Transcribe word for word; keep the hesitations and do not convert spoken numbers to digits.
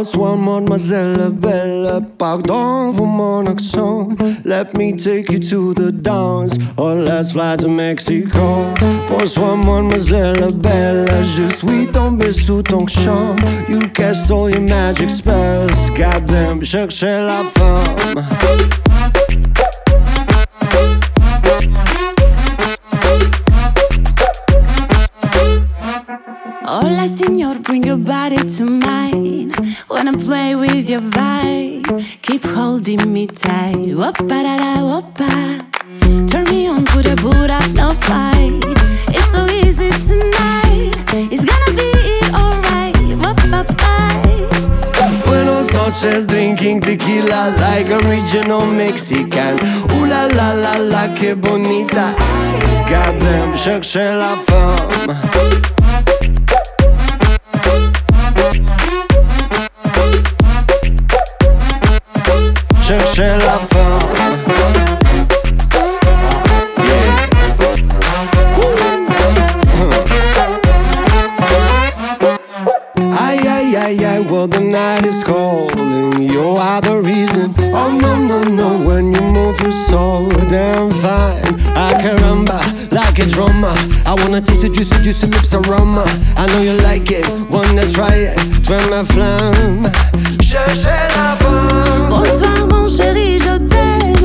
Bonsoir mademoiselle belle, pardon pour mon accent. Let me take you to the dance, or let's fly to Mexico. Bonsoir mademoiselle belle, je suis tombé sous ton charme. You cast all your magic spells, goddamn, cherchez la femme. Hola, señor, bring your body to mine. Wanna play with your vibe. Keep holding me tight. Whoop-a-da-da, whoop-a. Turn me on, put a boot up, no fight. It's so easy tonight. It's gonna be alright. Whoop-a-bye. Buenos noches, drinking tequila like original Mexican. Ooh la la la la, que bonita. Goddamn, cherchez la femme. Cherchez la femme. Yeah. Ay, ay, ay, ay, well the night is calling. You are the reason. Oh no, no, no, when you move you're so damn fine. Ah caramba, like a drummer. I wanna taste the juicy, juicy lips aroma. I know you like it, wanna try it. Twin ma flamme. Cherchez la femme. Bonsoir mon chéri, je t'aime.